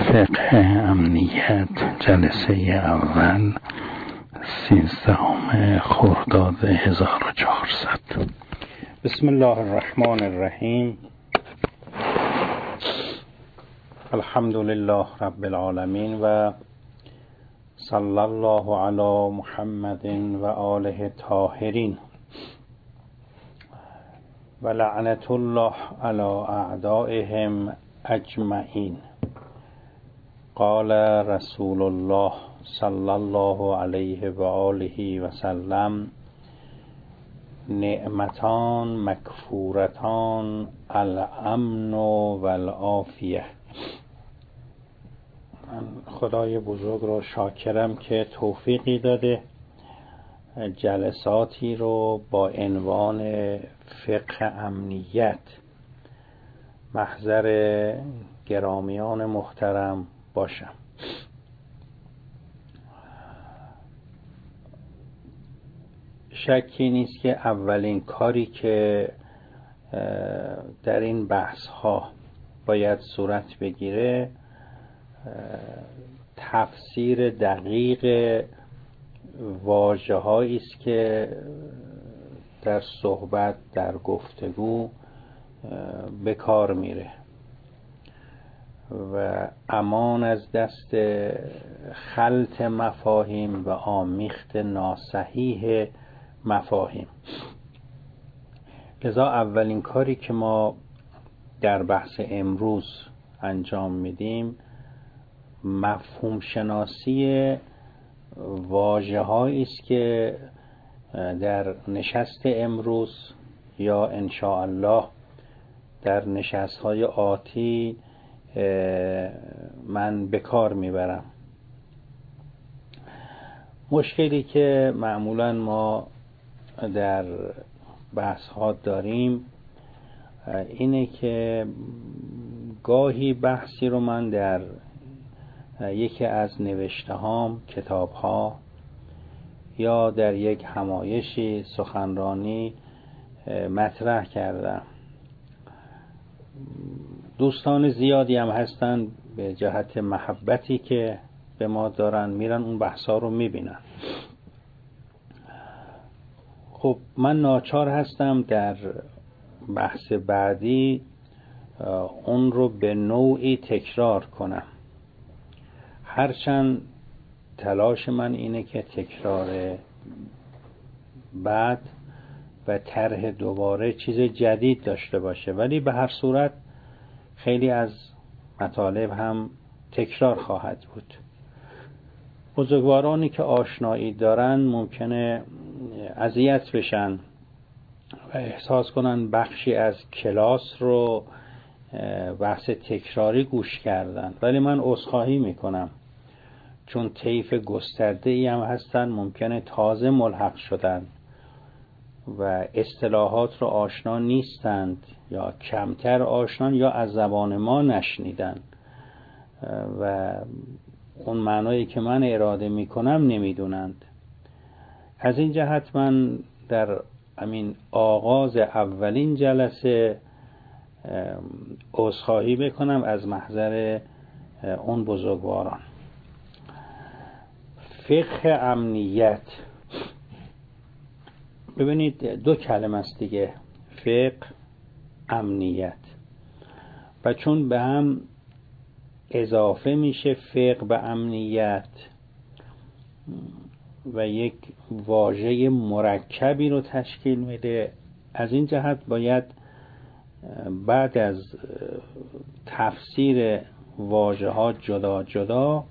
فقه امنیت جلسه اول 13 خرداد 1400. بسم الله الرحمن الرحیم. الحمد لله رب العالمین و صلی الله علی محمد و آله الطاهرین و لعنت الله علی اعدائهم اجمعین. قال رسول الله صلی الله علیه و آله و سلم: نعمتان مکفورتان الامن و العافیه. من خدای بزرگ رو شاکرم که توفیقی داده جلساتی رو با عنوان فقه امنیت محضر گرامیان محترم باشم. شکی نیست که اولین کاری که در این بحث ها باید صورت بگیره تفسیر دقیق واژه هایی است که در صحبت، در گفتگو به کار میره و امان از دست خلط مفاهیم و آمیخت ناصحیح مفاهیم. لذا اولین کاری که ما در بحث امروز انجام میدیم مفهوم شناسی واژه هایی است که در نشست امروز یا ان شاء الله در نشست های آتی من به کار میبرم. مشکلی که معمولا ما در بحث ها داریم اینه که گاهی بحثی رو من در یکی از نوشته هام، کتاب ها یا در یک همایشی، سخنرانی مطرح کردم. دوستان زیادی هم هستن به جهت محبتی که به ما دارن میرن اون بحثا رو میبینن. خب من ناچار هستم در بحث بعدی اون رو به نوعی تکرار کنم، هرچند تلاش من اینه که تکرار بعد و طرح دوباره چیز جدید داشته باشه، ولی به هر صورت خیلی از مطالب هم تکرار خواهد بود. بزرگوارانی که آشنایی دارن ممکنه اذیت بشن و احساس کنن بخشی از کلاس رو بحث تکراری گوش کردن، ولی من عذرخواهی میکنم چون طیف گسترده ای هم هستن ممکنه تازه ملحق شدن و اصطلاحات رو آشنا نیستند یا کمتر آشنان یا از زبان ما نشنیدن و اون معنایی که من اراده میکنم نمیدونند. از این جهت من در همین آغاز اولین جلسه عذرخواهی بکنم از محضر اون بزرگواران. فقه امنیت، ببینید دو کلمه است دیگه، فقه، امنیت، و چون به هم اضافه میشه فقه به امنیت و یک واژه مرکبی رو تشکیل میده، از این جهت باید بعد از تفسیر واژه ها جدا جدا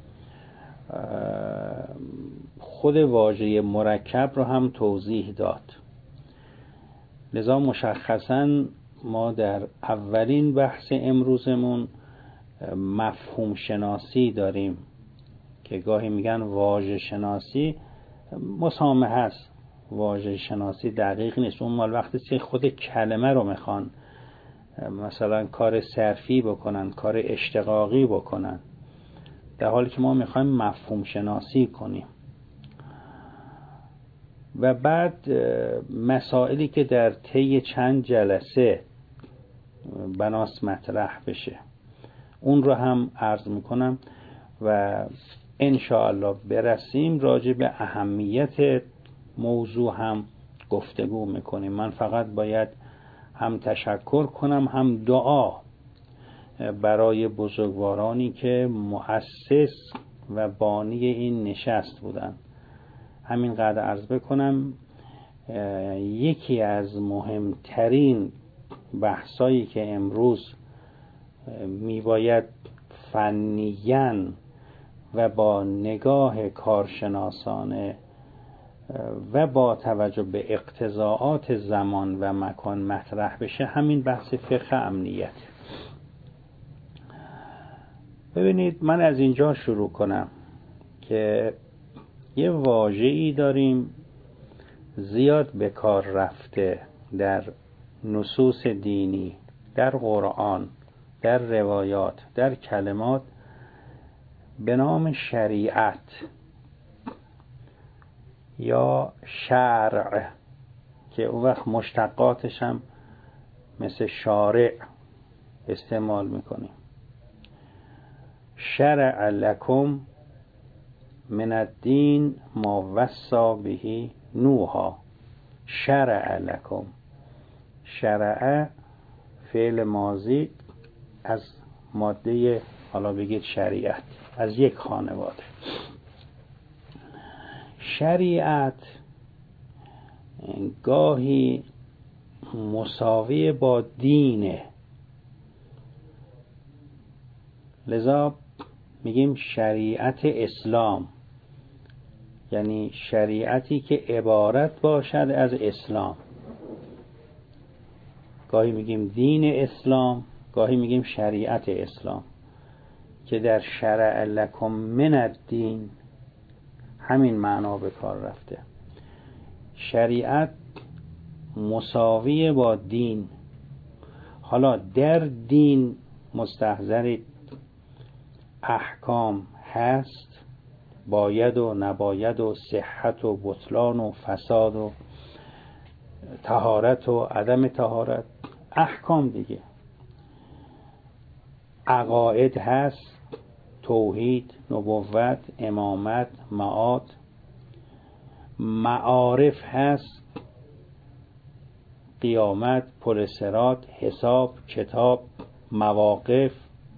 خود واژه مرکب رو هم توضیح داد. لذا مشخصاً ما در اولین بحث امروزمون مفهوم شناسی داریم که گاهی میگن واژه شناسی، مسامحه است، واژه شناسی دقیق نیست. اون مال وقتی که خود کلمه رو میخوان مثلا کار صرفی بکنن، کار اشتقاقی بکنن، در حالی که ما میخوایم مفهوم شناسی کنیم. و بعد مسائلی که در طی چند جلسه بناس مطرح بشه اون رو هم عرض میکنم و انشاءالله برسیم راجع به اهمیت موضوع هم گفتگو میکنیم. من فقط باید هم تشکر کنم هم دعا برای بزرگوارانی که مؤسس و بانی این نشست بودن. همینقدر عرض بکنم یکی از مهمترین بحثایی که امروز میباید فنیاً و با نگاه کارشناسانه و با توجه به اقتضاعات زمان و مکان مطرح بشه همین بحث فقه امنیت. ببینید من از اینجا شروع کنم که یه واژه‌ای داریم زیاد به کار رفته در نصوص دینی، در قرآن، در روایات، در کلمات به نام شریعت یا شرع که اون وقت مشتقاتش هم مثل شارع استعمال میکنیم. شرع لکم من الدین ما وصی به نوحا. شرع لکم، شرع فعل ماضی از ماده حالا بگید شریعت، از یک خانواده. شریعت گاهی مساوی با دینه، لذا میگیم شریعت اسلام، یعنی شریعتی که عبارت باشد از اسلام. گاهی میگیم دین اسلام، گاهی میگیم شریعت اسلام که در شرع لکم من الدین همین معنا به کار رفته. شریعت مساوی با دین. حالا در دین مستحضرید احکام هست، باید و نباید و صحت و بطلان و فساد و طهارت و عدم طهارت، احکام دیگه. عقاید هست، توحید، نبوت، امامت، معاد. معارف هست، قیامت، پل صراط، حساب، کتاب، مواقف.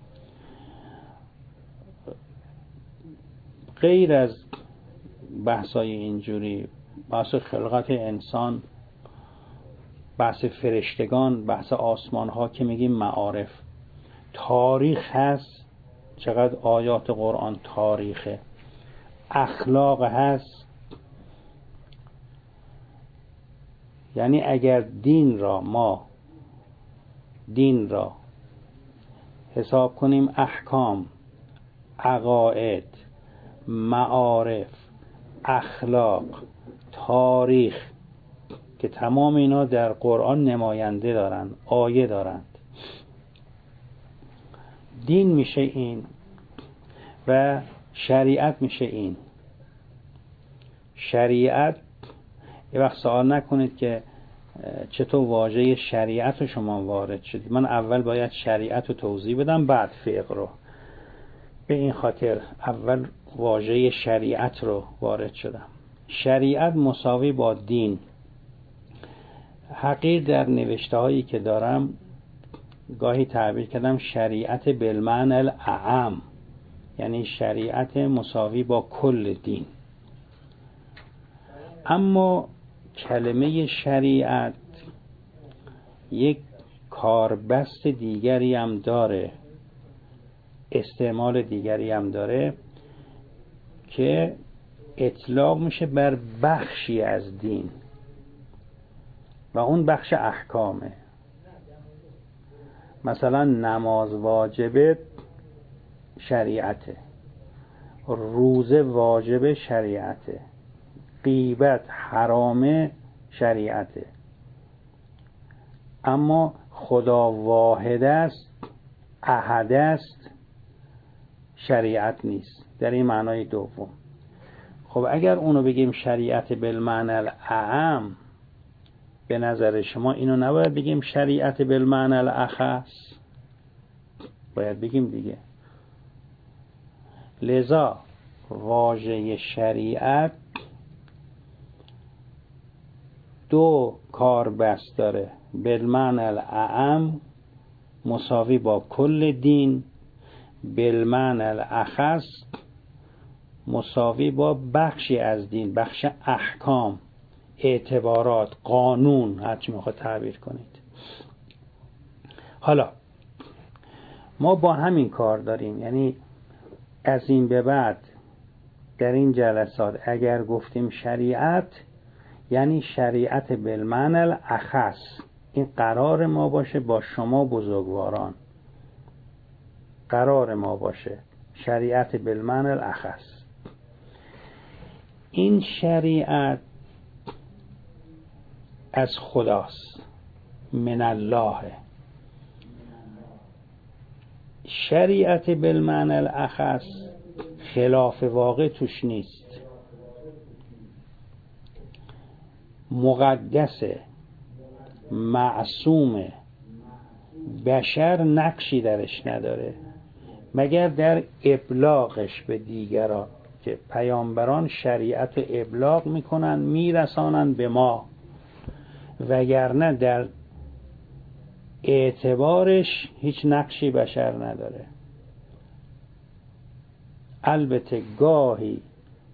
غیر از بحثای اینجوری، بحث خلقت انسان، بحث فرشتگان، بحث آسمان ها که میگیم معارف. تاریخ هست، چقدر آیات قرآن تاریخه. اخلاق هست، یعنی اگر ما دین را حساب کنیم احکام، عقاید، معارف، اخلاق، تاریخ که تمام اینا در قرآن نماینده دارند، آیه دارند، دین میشه این و شریعت میشه این. شریعت، یه وقت سوال نکنید که چطور واژه شریعت رو شما وارد شدید. من اول باید شریعت رو توضیح بدم بعد فقه رو. به این خاطر اول واژه شریعت رو وارد شدم. شریعت مساوی با دین. حقیر در نوشته هایی که دارم گاهی تعبیر کردم شریعت بالمعنی الاعم، یعنی شریعت مساوی با کل دین. اما کلمه شریعت یک کاربست دیگری هم داره، استعمال دیگری هم داره که اطلاق میشه بر بخشی از دین و اون بخش احکامه. مثلا نماز واجبه شریعته، روزه واجبه شریعته، غیبت حرامه شریعته. اما خدا واحد است، احد است، شریعت نیست در این معنای دوم. خب اگر اونو بگیم شریعت بالمعنی الاعم، به نظر شما اینو نباید بگیم شریعت بالمعنی الاخص؟ باید بگیم دیگه. لذا واژه شریعت دو کاربست داره، بالمعنی الاعم مساوی با کل دین، بالمعنی الاخص مساوی با بخشی از دین، بخش احکام، اعتبارات، قانون، هرچی میخواد تعبیر کنید. حالا ما با همین کار داریم، یعنی از این به بعد در این جلسات اگر گفتیم شریعت، یعنی شریعت بالمعنی الاخص. این قرار ما باشه با شما بزرگواران، قرار ما باشه شریعت بالمعنی الاخص. این شریعت از خداست، من الله. شریعت بالمعنی الاخص خلاف واقع توش نیست، مقدسه، معصومه، بشر نقشی درش نداره مگر در ابلاغش به دیگران، که پیامبران شریعت رو ابلاغ میکنن، میرسانن به ما، وگرنه در اعتبارش هیچ نقشی بشر نداره. البته گاهی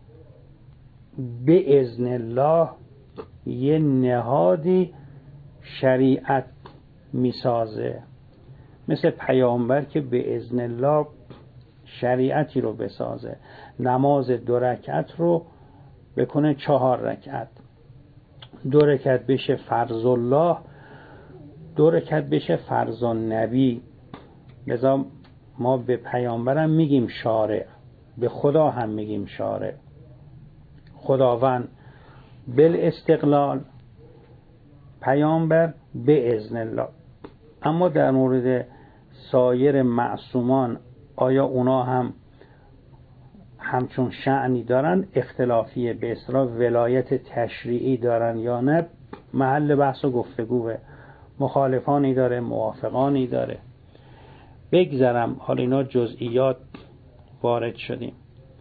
به اذن الله یه نهادی شریعت میسازه، مثل پیامبر که به اذن الله شریعتی رو بسازه، نماز 2 رکعت رو بکنه 4 رکعت، 2 رکعت بشه فرض الله، 2 رکعت بشه فرض النبی. لذا ما به پیامبرم میگیم شارع، به خدا هم میگیم شارع. خداوند بالاستقلال، پیامبر به اذن الله. اما در مورد سایر معصومان آیا اونا هم همچون شأنی دارن؟ اختلافیه، به اصطلاح ولایت تشریعی دارن یا نه، محل بحث و گفتگوه، مخالفانی داره، موافقانی داره. بگذرم، حالا اینا جزئیات وارد شدیم.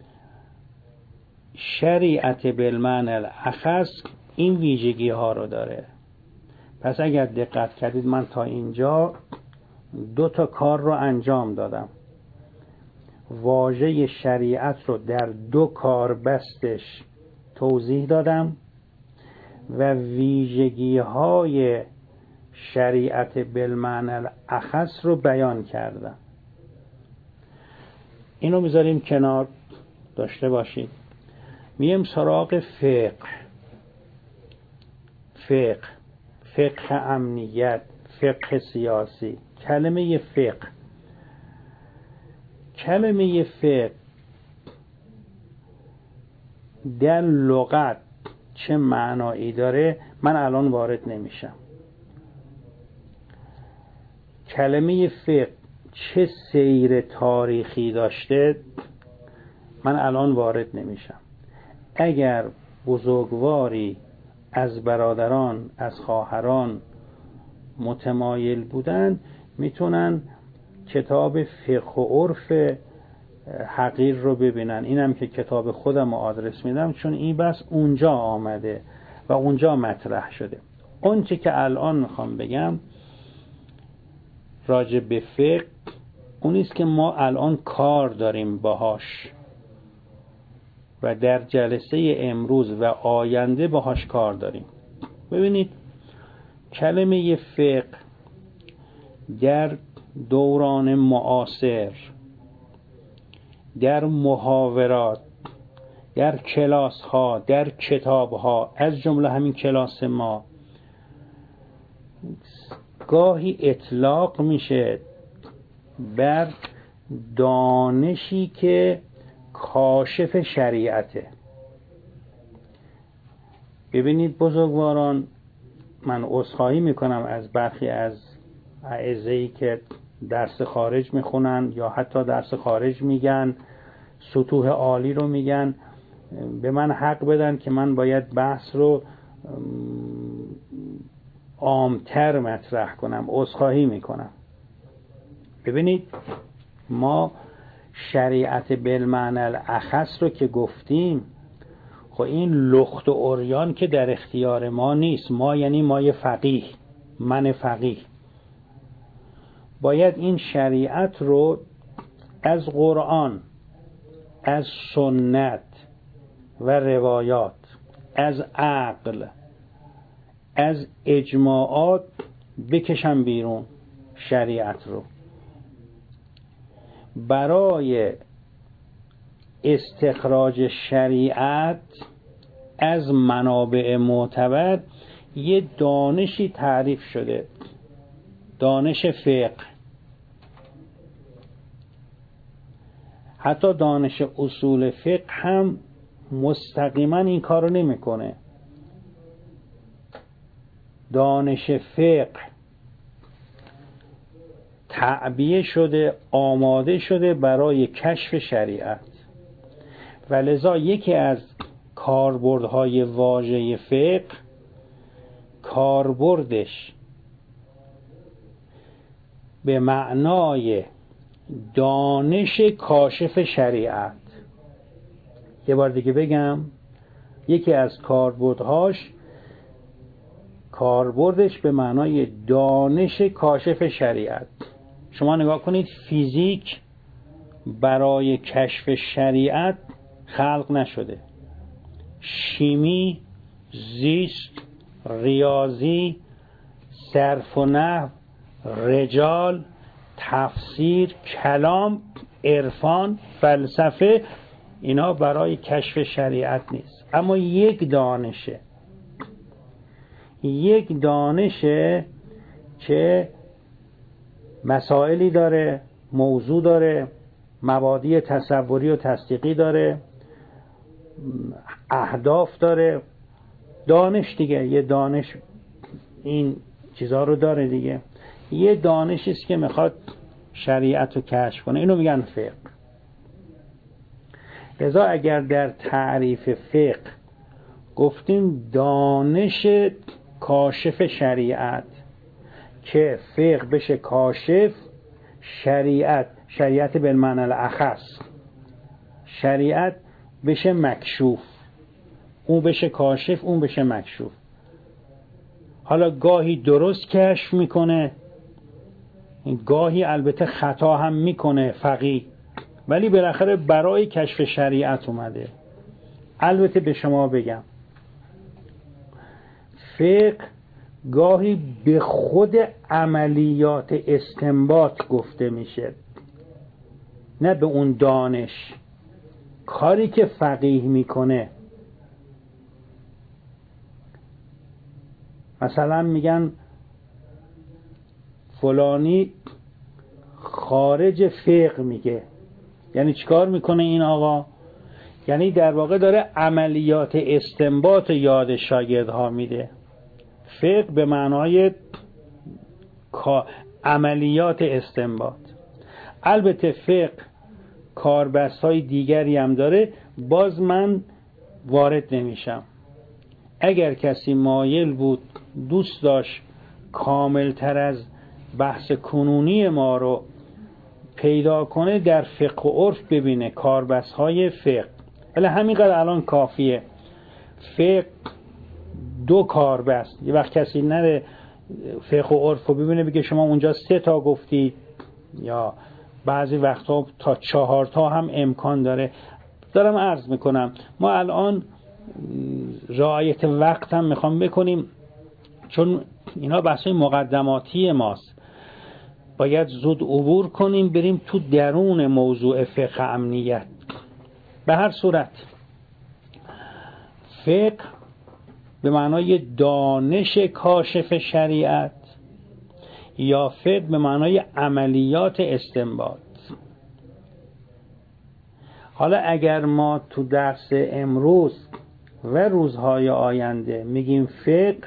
شریعت بالمعنی الاخص این ویژگی ها رو داره. پس اگر دقت کردید من تا اینجا 2 تا کار رو انجام دادم. واژه شریعت رو در 2 کاربستش توضیح دادم و ویژگی های شریعت بالمعنی الاخص رو بیان کردم. اینو میذاریم کنار، داشته باشید. میم سراغ فقه امنیت، فقه سیاسی. کلمه فقه در لغت چه معنایی داره من الان وارد نمیشم. کلمه فقه چه سیر تاریخی داشته من الان وارد نمیشم. اگر بزرگواری از برادران، از خواهران متمایل بودن، میتونن کتاب فقه و عرف حقیر رو ببینن. اینم که کتاب خودم رو آدرس میدم، چون این بس اونجا آمده و اونجا مطرح شده. اون چه که الان میخوام بگم راجع به فقه، اونیست که ما الان کار داریم باهاش و در جلسه امروز و آینده باهاش کار داریم. ببینید، کلمه فقه در دوران معاصر، در محاورات، در کلاس ها، در کتاب ها، از جمله همین کلاس ما، گاهی اطلاق میشه بر دانشی که کاشف شریعته. ببینید بزرگواران، من عذرخواهی میکنم از برخی از اعزایی که درس خارج میخونن یا حتی درس خارج میگن، سطوح عالی رو میگن، به من حق بدن که من باید بحث رو عامتر مطرح کنم. عذرخواهی میکنم. ببینید، ما شریعت بالمعنی الاخص رو که گفتیم، خب این لخت و عریان که در اختیار ما نیست. ما یعنی مای فقیه، من فقیه، باید این شریعت رو از قرآن، از سنت و روایات، از عقل، از اجماعات بکشم بیرون. شریعت رو برای استخراج شریعت از منابع معتبر یه دانشی تعریف شده، دانش فقه. حتی دانش اصول فقه هم مستقیما این کارو نمیکنه. دانش فقه تعبیه شده، آماده شده برای کشف شریعت و لذا یکی از کاربردهای واژه فقه، کاربردش به معنای دانش کاشف شریعت. یه بار دیگه بگم، یکی از کاربردش به معنای دانش کاشف شریعت. شما نگاه کنید، فیزیک برای کشف شریعت خلق نشده. شیمی، زیست، ریاضی، صرف و نحو، رجال، تفسیر، کلام، عرفان، فلسفه، اینا برای کشف شریعت نیست. اما یک دانشه که مسائلی داره، موضوع داره، مبادی تصوری و تصدیقی داره، اهداف داره. دانش دیگه، یه دانش این چیزها رو داره دیگه. یه دانشی است که میخواد شریعت رو کشف کنه، اینو میگن فقه. لذا اگر در تعریف فقه گفتیم دانش کاشف شریعت، که فقه بشه کاشف شریعت بالمعنی الاخص، شریعت بشه مکشوف، اون بشه کاشف، اون بشه مکشوف. حالا گاهی درست کشف میکنه، گاهی البته خطا هم میکنه فقیه، ولی بالاخره برای کشف شریعت اومده. البته به شما بگم، فقه گاهی به خود عملیات استنباط گفته میشه، نه به اون دانش، کاری که فقیه میکنه. مثلا میگن فلانی خارج فقه میگه، یعنی چیکار میکنه این آقا؟ یعنی در واقع داره عملیات استنباط یاد شاگردها میده. فقه به معنای عملیات استنباط. البته فقه کاربست‌های دیگری هم داره، باز من وارد نمیشم. اگر کسی مایل بود دوست داشت کاملتر از بحث کنونی ما رو پیدا کنه، در فقه و عرف ببینه کاربست‌های فقه. ولی همینقدر الان کافیه. فقه دو کاربست. یه وقت کسی نره فقه و عرف رو ببینه بگه شما اونجا 3 تا گفتید، یا بعضی وقتا تا 4 تا هم امکان داره. دارم عرض میکنم ما الان رعایت وقت هم میخوام بکنیم، چون اینا بحث مقدماتی ماست. باید زود عبور کنیم بریم تو درون موضوع فقه امنیت. به هر صورت فقه به معنای دانش کاشف شریعت یا فقه به معنای عملیات استنباط. حالا اگر ما تو درس امروز و روزهای آینده میگیم فقه،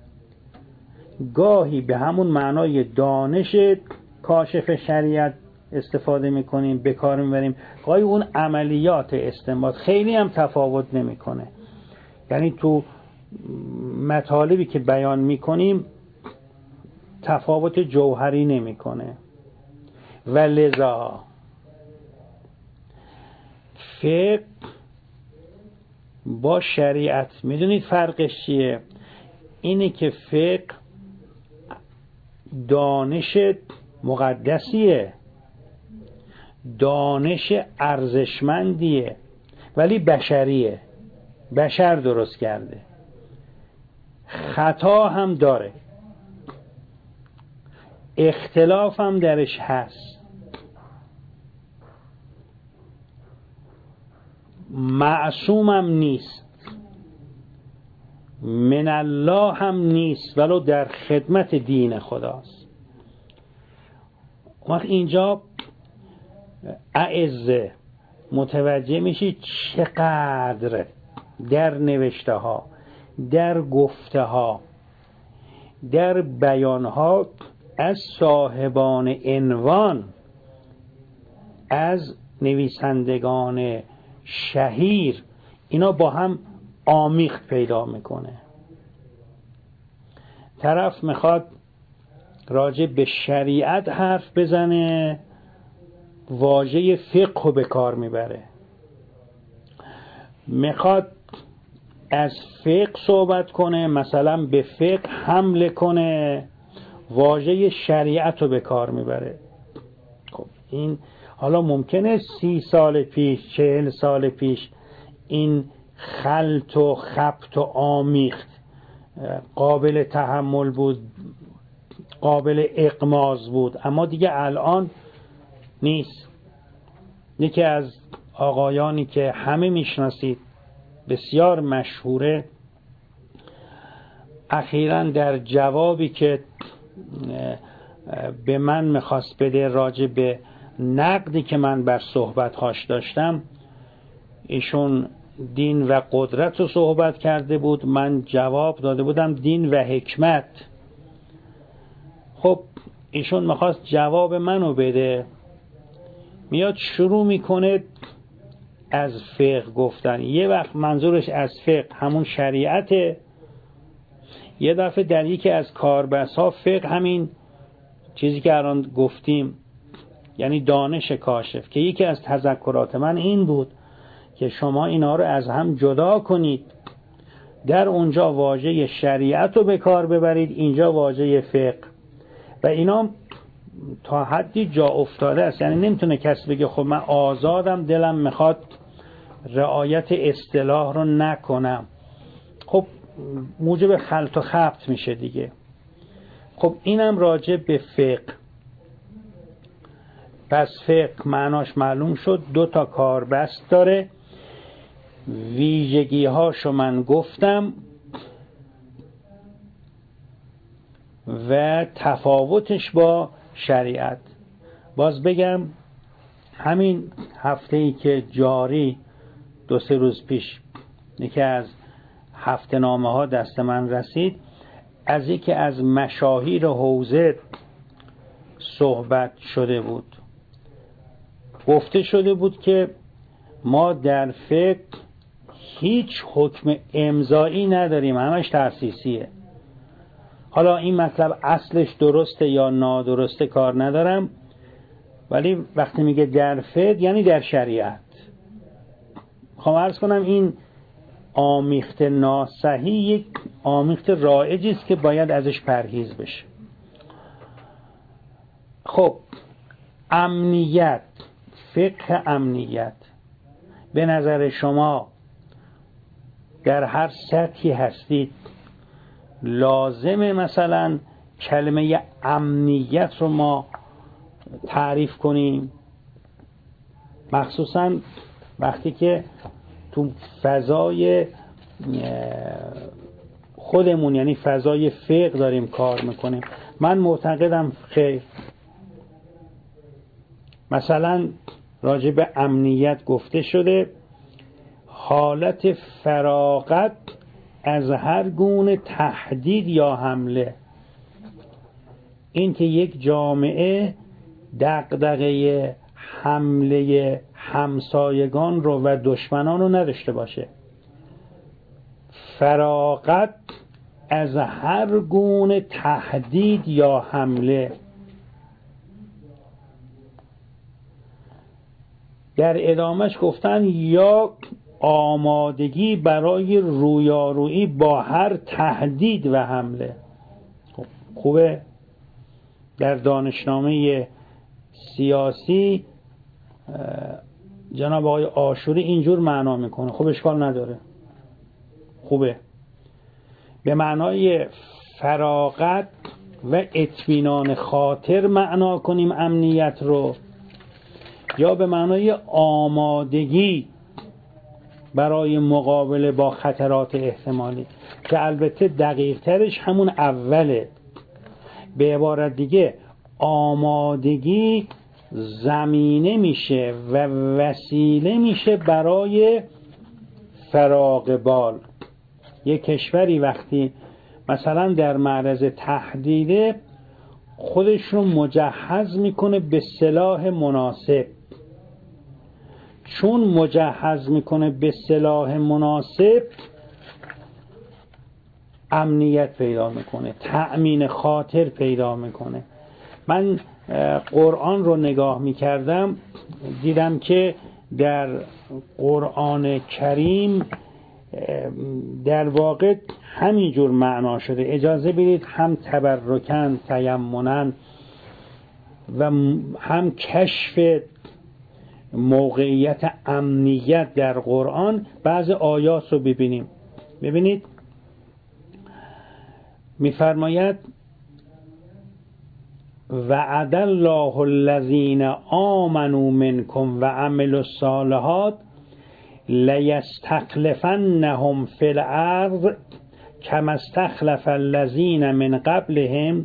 گاهی به همون معنای دانش کاشف شریعت استفاده میکنیم، به کار میبریم، گاهی اون عملیات استنباط. خیلی هم تفاوت نمیکنه، یعنی تو مطالبی که بیان میکنیم تفاوت جوهری نمیکنه. و فقه با شریعت میدونید فرقش چیه؟ اینه که فقه دانش مقدسیه، دانش ارزشمندیه، ولی بشریه، بشر درست کرده، خطا هم داره، اختلاف هم درش هست، معصوم هم نیست، من الله هم نیست، ولو در خدمت دین خداست. وقت اینجا اعزه متوجه میشی چقدر در نوشته ها، در گفته ها، در بیان ها از صاحبان عنوان، از نویسندگان شهیر، اینا با هم آمیخت پیدا میکنه. طرف میخواد راجع به شریعت حرف بزنه، واژه فقه رو به کار میبره. میخواد از فقه صحبت کنه، مثلا به فقه حمله کنه، واژه شریعت رو به کار میبره. خب این حالا ممکنه 30 سال پیش، 40 سال پیش این خلط و خبط و آمیخت قابل تحمل بود، قابل اغماض بود، اما دیگه الان نیست. یکی از آقایانی که همه میشناسید، بسیار مشهوره، اخیراً در جوابی که به من میخواست بده راجع به نقدی که من بر صحبت‌هاش داشتم، ایشون دین و قدرت رو صحبت کرده بود، من جواب داده بودم دین و حکمت. خب ایشون میخواست جواب منو بده، میاد شروع میکنه از فقه گفتن. یه وقت منظورش از فقه همون شریعته، یه دفعه در یکی از کاربست ها فقه همین چیزی که الان گفتیم، یعنی دانش کاشف، که یکی از تذکرات من این بود که شما اینا رو از هم جدا کنید، در اونجا واژه شریعت رو به کار ببرید، اینجا واژه فقه، و اینا تا حدی جا افتاده است. یعنی نمیتونه کسی بگه خب من آزادم، دلم میخواد رعایت اصطلاح رو نکنم، خب موجب خلط و خبط میشه دیگه. خب اینم راجع به فقه. پس فقه معناش معلوم شد، 2 تا کاربست داره، ویژگی هاشو من گفتم و تفاوتش با شریعت. باز بگم همین هفته‌ای که جاری 2-3 روز پیش یکی از هفته نامه ها دست من رسید، از یکی از مشاهیر حوزه صحبت شده بود. گفته شده بود که ما در فقه هیچ حکم امضایی نداریم، همش تأسیسیه. حالا این مطلب اصلش درسته یا نادرسته کار ندارم، ولی وقتی میگه در فقه یعنی در شریعت. خواهم عرض کنم این آمیخت ناصحی یک آمیخت رایجی است که باید ازش پرهیز بشه. خب امنیت، فقه امنیت، به نظر شما در هر سطحی هستید لازمه مثلا کلمه امنیت رو ما تعریف کنیم؟ مخصوصا وقتی که تو فضای خودمون، یعنی فضای فقه داریم کار میکنیم. من معتقدم خیر. مثلا راجع به امنیت گفته شده حالت فراغت از هر گونه تهدید یا حمله. این که یک جامعه دغدغه حمله همسایگان رو و دشمنان رو نداشته باشه، فراغت از هر گونه تهدید یا حمله. در ادامهش گفتن یا آمادگی برای رویارویی با هر تهدید و حمله. خوبه در دانشنامه سیاسی جناب آقای آشوری اینجور معنا میکنه. خب اشکال نداره، خوبه. به معنای فراغت و اطمینان خاطر معنا کنیم امنیت رو، یا به معنای آمادگی برای مقابله با خطرات احتمالی، که البته دقیق ترش همون اوله. به عبارت دیگه آمادگی زمینه میشه و وسیله میشه برای فراغ بال. یک کشوری وقتی مثلا در معرض تهدیده خودش رو مجهز میکنه به سلاح مناسب. چون مجهز میکنه به سلاح مناسب امنیت پیدا میکنه، تأمین خاطر پیدا میکنه. من قرآن رو نگاه میکردم، دیدم که در قرآن کریم در واقع همینجور معنا شده. اجازه بدید هم تبرکن تیمنن و هم کشف موقعیت امنیت در قرآن بعض آیات رو ببینیم. ببینید میفرماید وعد الله الذین آمنوا منکم و عملوا الصالحات لیستخلفنهم فی الارض کما استخلف الذین من قبلهم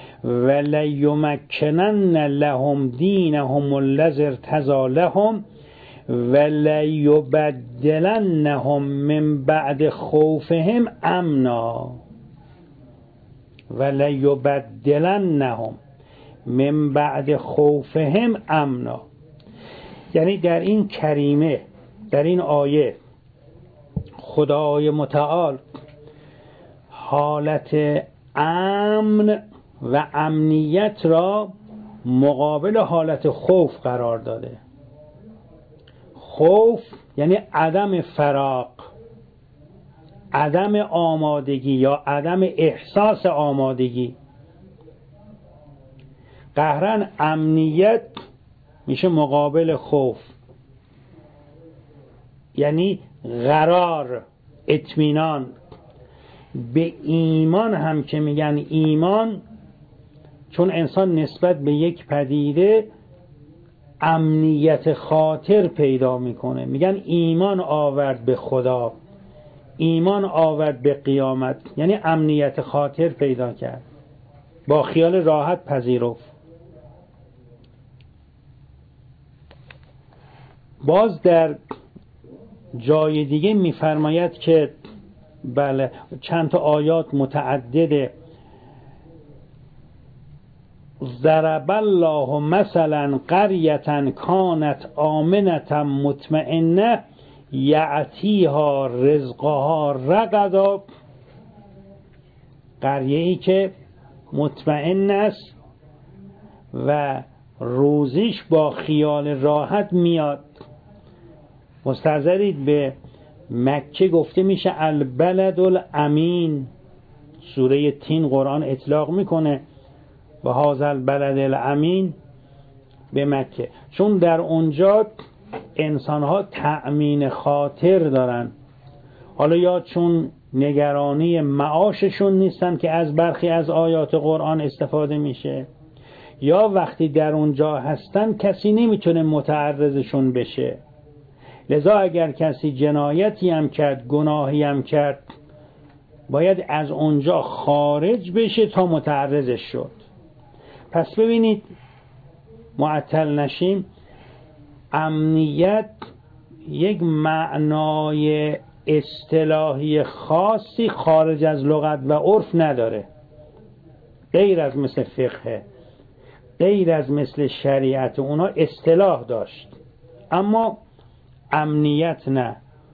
ولیمکنن لهم دینهم الذی ارتضی لهم ولیبدلنهم من بعد خوفهم امنا ولیبدلنهم من بعد خوفهم امنا. یعنی در این کریمه، در این آیه خدای متعال حالت امن و امنیت را مقابل حالت خوف قرار داده. خوف یعنی عدم فراغ، عدم آمادگی یا عدم احساس آمادگی. قهرن امنیت میشه مقابل خوف، یعنی قرار، اطمینان. به ایمان هم که میگن ایمان، چون انسان نسبت به یک پدیده امنیت خاطر پیدا میکنه، میگن ایمان آورد به خدا، ایمان آورد به قیامت، یعنی امنیت خاطر پیدا کرد، با خیال راحت پذیرفت. باز در جای دیگه میفرماید که بله چند تا آیات متعدده. ضرب الله مثلا قریة کانت آمنة مطمئنة یأتیها رزقها رغدا. قریه‌ای که مطمئن است و روزیش با خیال راحت میاد. مستحضرید به مکه گفته میشه البلد الامین. سوره تین قرآن اطلاق میکنه و هذا البلد الامین به مکه، چون در اونجا انسانها تأمین خاطر دارن. حالا یا چون نگرانی معاششون نیستن که از برخی از آیات قرآن استفاده میشه، یا وقتی در اونجا هستن کسی نمیتونه متعرضشون بشه. لذا اگر کسی جنایتی هم کرد، گناهی هم کرد، باید از اونجا خارج بشه تا متعرضش شد. پس ببینید معطل نشیم، امنیت یک معنای اصطلاحی خاصی خارج از لغت و عرف نداره، غیر از مثل فقه، غیر از مثل شریعت. اونا اصطلاح داشت اما امنیت نه.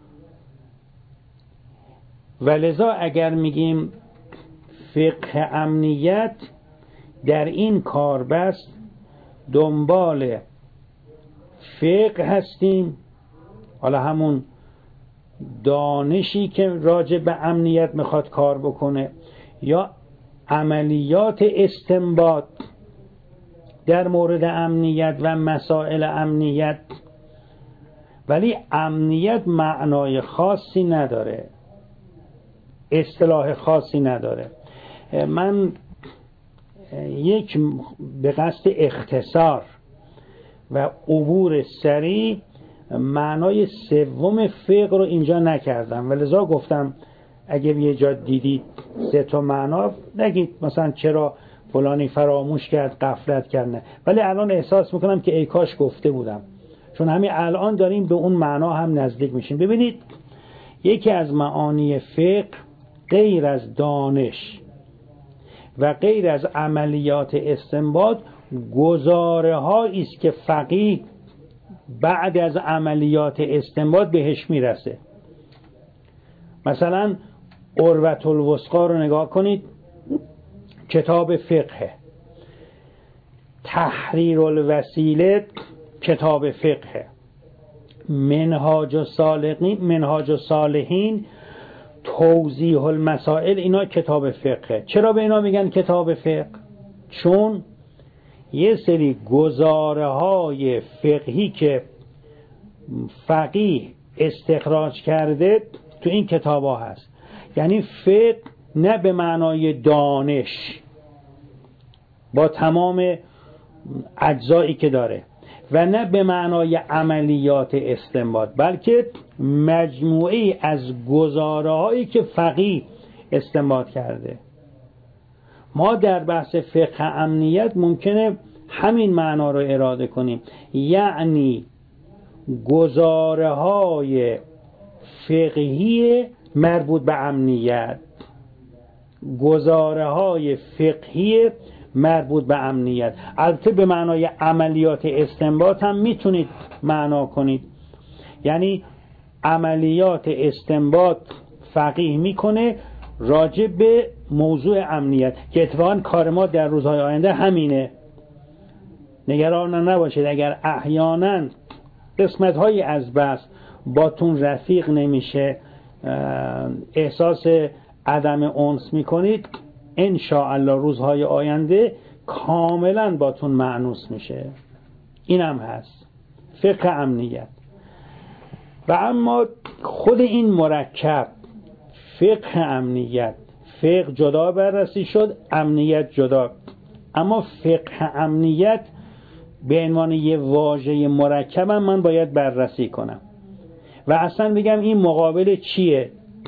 ولذا اگر میگیم فقه امنیت، در این کار بس دنبال فقه هستیم، حالا همون دانشی که راجع به امنیت میخواد کار بکنه، یا عملیات استنباط در مورد امنیت و مسائل امنیت. ولی امنیت معنای خاصی نداره، اصطلاح خاصی نداره. من یک به قصد اختصار و عبور سریع معنای سوم فقه رو اینجا نکردم و لذا گفتم اگه یه جا دیدید 3 معنا نگید مثلا چرا فلانی فراموش کرد، غفلت کرد، ولی الان احساس میکنم که ای کاش گفته بودم، چون همین الان داریم به اون معنا هم نزدیک میشیم. ببینید، یکی از معانی فقه غیر از دانش و غیر از عملیات استنباط گزاره هایی است که فقیه بعد از عملیات استنباط بهش میرسه. مثلا عروة الوثقی رو نگاه کنید، کتاب فقه. تحریر الوسیله کتاب فقه. منهاج الصالحین، توضیح المسائل، اینا کتاب فقه. چرا به اینا میگن کتاب فقه؟ چون یه سری گزاره های فقهی که فقیه استخراج کرده تو این کتاب ها هست. یعنی فقه نه به معنای دانش با تمام اجزایی که داره و نه به معنای عملیات استنباط، بلکه مجموعی از گزاره هایی که فقیه استنباط کرده. ما در بحث فقه امنیت ممکنه همین معنا رو اراده کنیم، یعنی گزاره های فقهی مربوط به امنیت، گزاره های فقهی مربوط به امنیت. البته به معنای عملیات استنباط هم میتونید معنا کنید، یعنی عملیات استنباط فقیه میکنه راجع به موضوع امنیت، که اتفاقا کار ما در روزهای آینده همینه. نگران نباشید اگر احیانا قسمت های از بحث باتون رفیق نمیشه، احساس عدم انس میکنید، ان شاء الله روزهای آینده کاملا باتون مأنوس میشه. اینم هست فقه امنیت. و اما خود این مرکب فقه امنیت، فقه جدا بررسی شد، امنیت جدا، اما فقه امنیت به عنوان یه واژه مرکبم من باید بررسی کنم و اصلا بگم این مقابل چیه.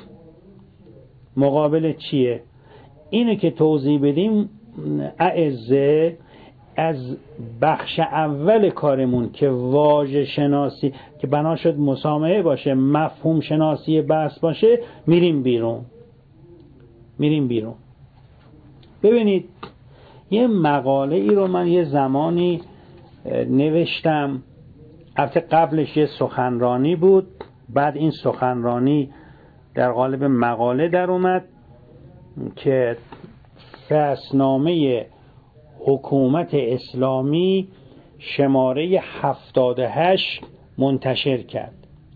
مقابل چیه؟ اینو که توضیح بدیم اعزه از بخش اول کارمون که واژه شناسی که بنا شد مسامحه باشه، مفهوم شناسی بحث باشه، میریم بیرون. ببینید، یه مقاله ای رو من یه زمانی نوشتم، البته قبلش یه سخنرانی بود، بعد این سخنرانی در قالب مقاله در اومد که فصلنامه حکومت اسلامی شماره 78 منتشر کرد.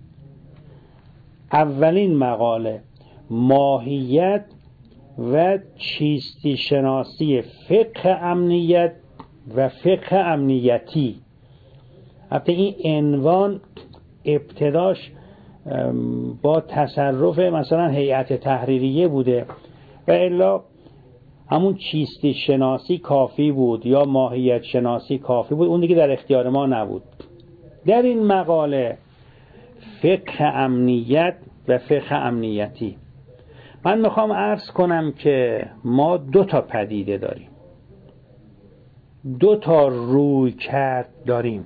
اولین مقاله ماهیت و چیستی شناسی فقه امنیت و فقه امنیتی. البته این عنوان ابتداش با تصرف مثلا هیئت تحریریه بوده و الا همون چیستی شناسی کافی بود یا ماهیت شناسی کافی بود، اون دیگه در اختیار ما نبود. در این مقاله فقه امنیت و فقه امنیتی، من میخوام عرض کنم که ما 2 پدیده داریم، 2 روی کرد داریم.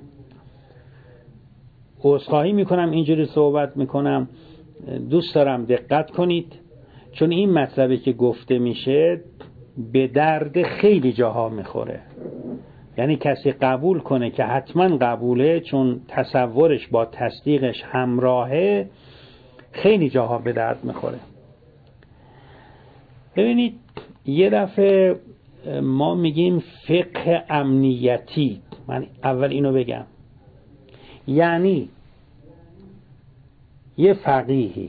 عذرخواهی میکنم اینجوری صحبت میکنم، دوست دارم دقت کنید، چون این مطلبی که گفته میشه به درد خیلی جاها میخوره. یعنی کسی قبول کنه که حتما قبوله، چون تصورش با تصدیقش همراهه، خیلی جاها به درد میخوره. ببینید، یه دفعه ما میگیم فقه امنیتی. من اول اینو بگم، یعنی یه فقیهی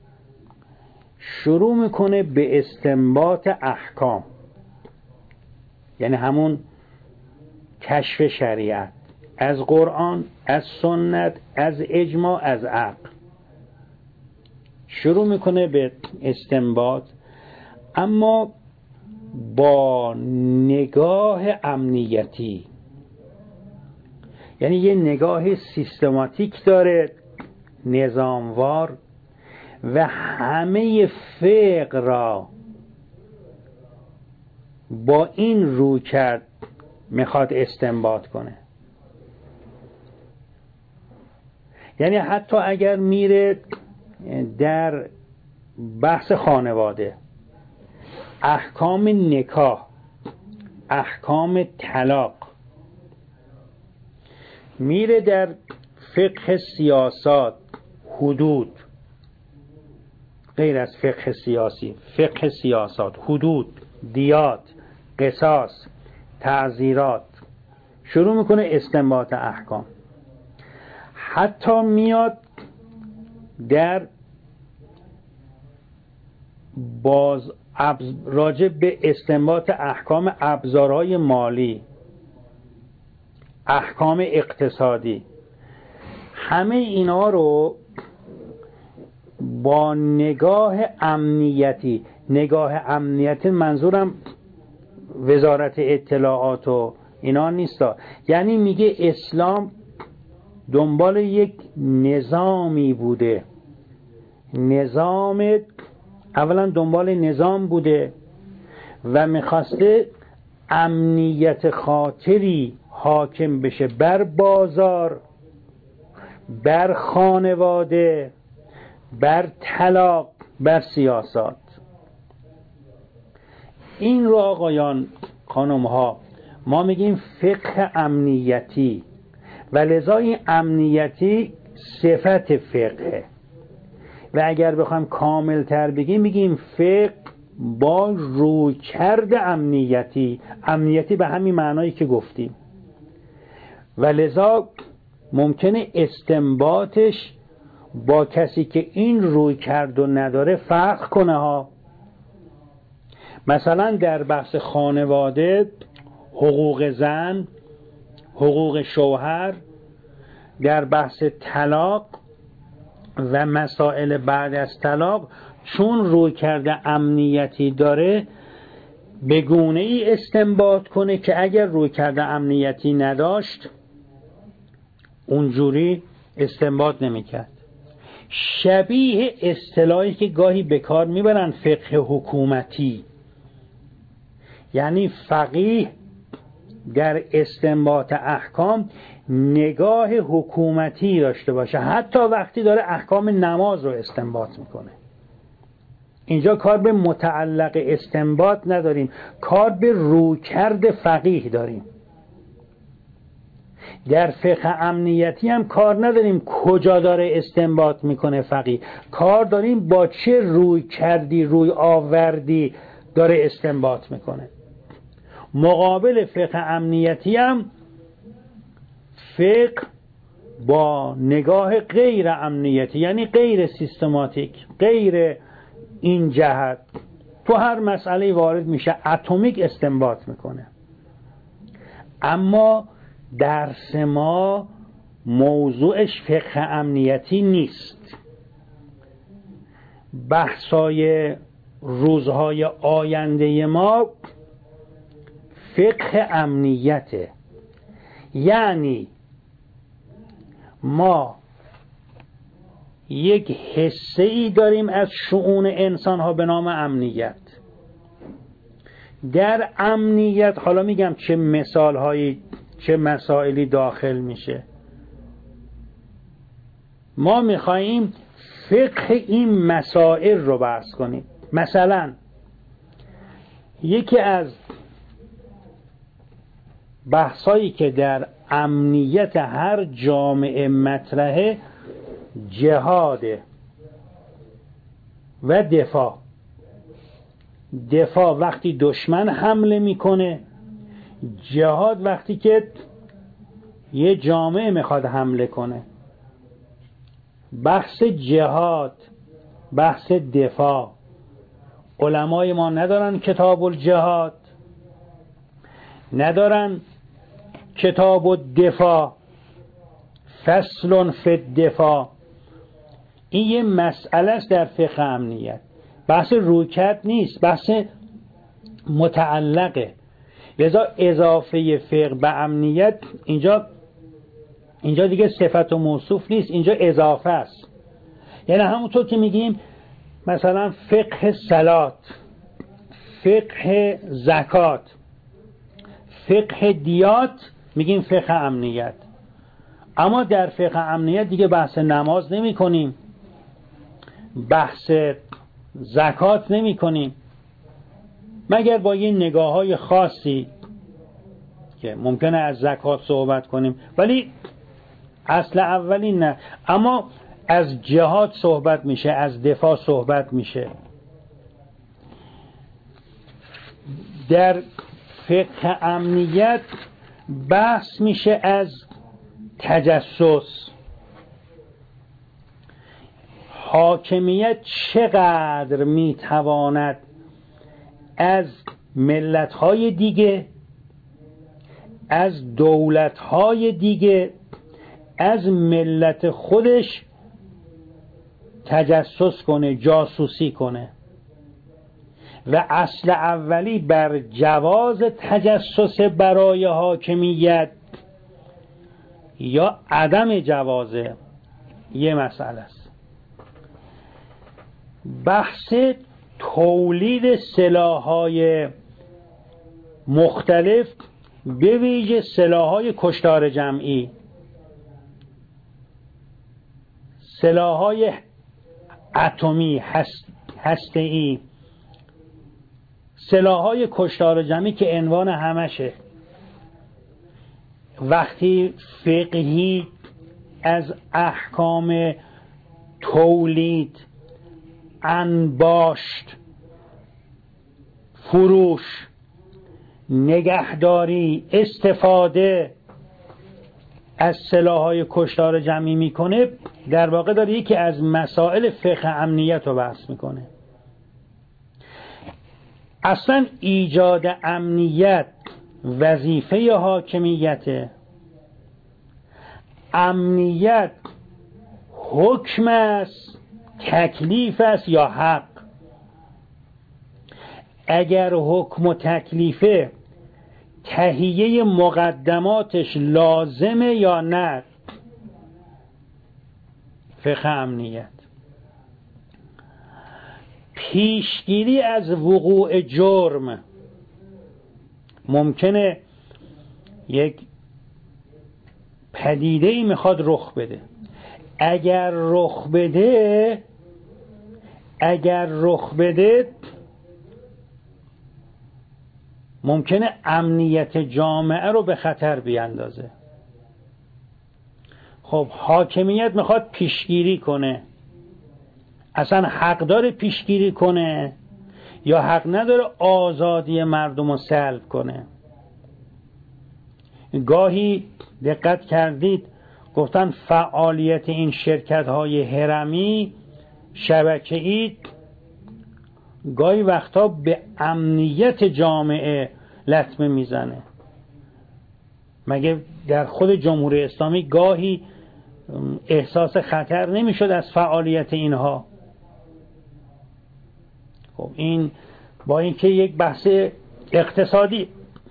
شروع میکنه به استنباط احکام، یعنی همون کشف شریعت از قرآن، از سنت، از اجماع، از عقل، شروع میکنه به استنباط، اما با نگاه امنیتی، یعنی یه نگاه سیستماتیک داره، نظاموار، و همه فقه را با این رویکرد میخواد استنباط کنه. یعنی حتی اگر میره در بحث خانواده، احکام نکاح، احکام طلاق، میره در فقه سیاست، حدود، غیر از فقه سیاسی، فقه سیاست، حدود، دیات، قصاص، تعزیرات، شروع میکنه استنباط احکام. حتی میاد در راجع به استنباط احکام ابزارهای مالی، احکام اقتصادی، همه اینا رو با نگاه امنیتی، نگاه امنیتی منظورم وزارت اطلاعات و اینا نیستا، یعنی میگه اسلام دنبال یک نظامی بوده، نظام، اولا دنبال نظام بوده و میخواسته امنیت خاطری حاکم بشه بر بازار، بر خانواده، بر طلاق، بر سیاست. این رو آقایان خانم ها ما میگیم فقه امنیتی، و لذا این امنیتی صفت فقه، و اگر بخوایم کامل تر بگیم میگیم فقه با رویکرد امنیتی، امنیتی به همین معنایی که گفتیم، و لذا ممکنه استنباطش با کسی که این رویکرد رو نداره فرق کنه ها. مثلا در بحث خانواده، حقوق زن، حقوق شوهر، در بحث طلاق و مسائل بعد از طلاق، چون رویکرد امنیتی داره به گونه ای استنباط کنه که اگر رویکرد امنیتی نداشت اونجوری استنباط نمیکرد. شبیه اصطلاحی که گاهی به کار میبرن فقه حکومتی، یعنی فقیه در استنباط احکام نگاه حکومتی داشته باشه، حتی وقتی داره احکام نماز رو استنباط میکنه. اینجا کار به متعلق استنباط نداریم، کار به رویکرد فقیه داریم. در فقه امنیتی هم کار نداریم کجا داره استنباط میکنه فقیه، کار داریم با چه روی کردی، روی آوردی داره استنباط میکنه. مقابل فقه امنیتی هم فقه با نگاه غیر امنیتی، یعنی غیر سیستماتیک، غیر این جهت، تو هر مسئله وارد میشه اتمیک استنباط میکنه. اما درس ما موضوعش فقه امنیتی نیست. بحثای روزهای آینده ما فقه امنیته، یعنی ما یک حصه ای داریم از شؤون انسان ها به نام امنیت. در امنیت حالا میگم چه مثال هایی، چه مسائلی داخل میشه. ما میخواییم فقه این مسائل رو بحث کنیم. مثلا یکی از بحثایی که در امنیت هر جامعه مطرحه جهاده و دفاع. دفاع وقتی دشمن حمله میکنه، جهاد وقتی که یه جامعه میخواد حمله کنه. بحث جهاد، بحث دفاع، علمای ما ندارن کتاب الجهاد، ندارن کتاب الدفاع، فصل فی الدفاع. این یه مسئله است در فقه امنیت. بحث رویکرد نیست، بحث متعلقه. لذا اضافه فقه به امنیت اینجا دیگه صفت و موصوف نیست، اینجا اضافه است. یعنی همونطور که میگیم مثلا فقه صلات، فقه زکات، فقه دیات، میگیم فقه امنیت. اما در فقه امنیت دیگه بحث نماز نمی کنیم، بحث زکات نمی کنیم، مگر با یه نگاه های خاصی که ممکنه از زکات صحبت کنیم، ولی اصل اولی نه. اما از جهاد صحبت میشه، از دفاع صحبت میشه. در فقه امنیت بحث میشه از تجسس. حاکمیت چقدر میتواند از ملت‌های دیگه، از دولت‌های دیگه، از ملت خودش تجسس کنه، جاسوسی کنه. و اصل اولی بر جواز تجسس برای حاکمیت یا عدم جوازه یه مسئله است. بحث تولید سلاح‌های مختلف، به ویژه سلاح‌های کشتار جمعی، سلاح‌های اتمی، هسته‌ای، سلاح‌های کشتار جمعی که عنوان همشه، وقتی فقهی از احکام تولید، انباشت، فروش، نگهداری، استفاده از سلاح‌های کشتار جمعی میکنه، در واقع داره یکی از مسائل فقه امنیت رو بحث میکنه. اصلا ایجاد امنیت وظیفه حاکمیته. امنیت حکم است، تکلیف است یا حق. اگر حکم و تکلیفه، تهیه مقدماتش لازمه یا نه. فقه امنیت پیشگیری از وقوع جرم. ممکنه یک پدیده‌ای میخواد رخ بده، اگر رخ بده ممکنه امنیت جامعه رو به خطر بیاندازه. خب حاکمیت میخواد پیشگیری کنه، اصلا حق داره پیشگیری کنه یا حق نداره آزادی مردم رو سلب کنه؟ گاهی دقت کردید گفتن فعالیت این شرکت های هرمی، شبکه‌ای، گاهی وقتا به امنیت جامعه لطمه میزنه. مگه در خود جمهوری اسلامی گاهی احساس خطر نمیشد از فعالیت اینها؟ خب این با اینکه یک بحث اقتصادی،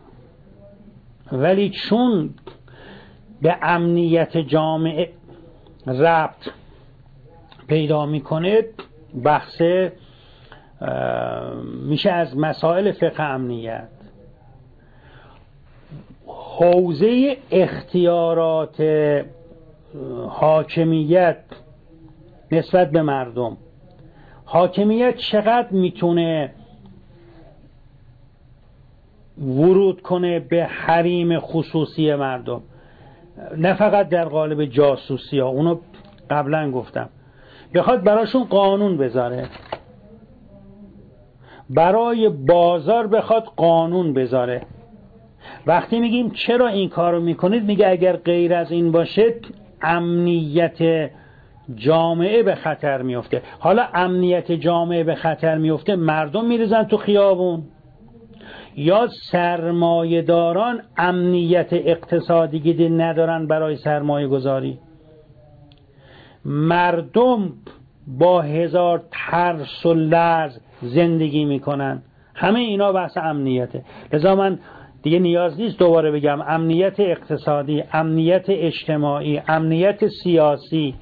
ولی چون به امنیت جامعه ربط پیدا میکنه، بحث میشه از مسائل فقه امنیت. حوزه اختیارات حاکمیت نسبت به مردم. حاکمیت چقدر میتونه ورود کنه به حریم خصوصی مردم؟ نه فقط در قالب جاسوسی ها، اونو قبلا گفتم. بخواد براشون قانون بذاره، برای بازار بخواد قانون بذاره، وقتی میگیم چرا این کارو میکنید، میگه اگر غیر از این باشه امنیت جامعه به خطر میفته. حالا امنیت جامعه به خطر میفته، مردم میریزن تو خیابون یا سرمایه داران امنیت اقتصادی ندارن برای سرمایه گذاری؟ مردم با هزار ترس و لرز زندگی میکنن. همه اینا بحث امنیته. لذا من دیگه نیاز نیست دوباره بگم امنیت اقتصادی، امنیت اجتماعی، امنیت سیاسی.